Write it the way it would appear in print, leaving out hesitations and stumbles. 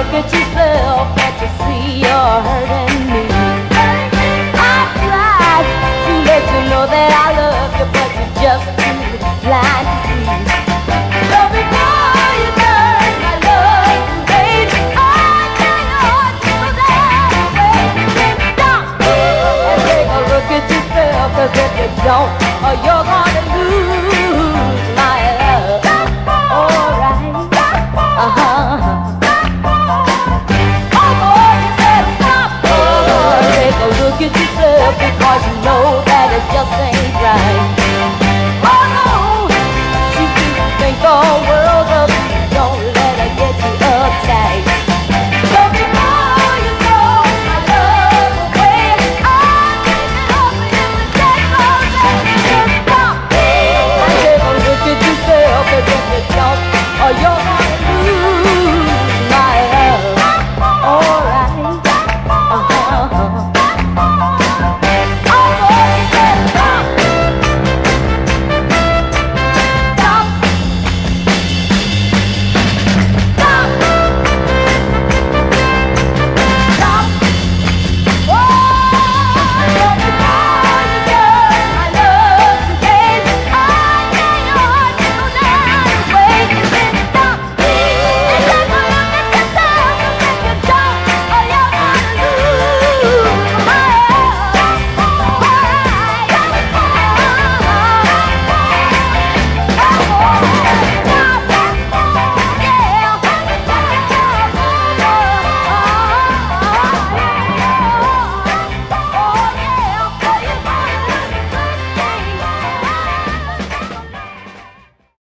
look at yourself, can't you see you're hurting me? I tried to let you know that I love you, but you're just too blind to see. So before you turn my love to hate, I tell you what to that way. Then stop and take a look at yourself, 'cause if you don't, you're gonna lose my love. Alright, take a look at yourself, because you know that it just ain't right. Oh no, you think the world of you, don't let her get you uptight.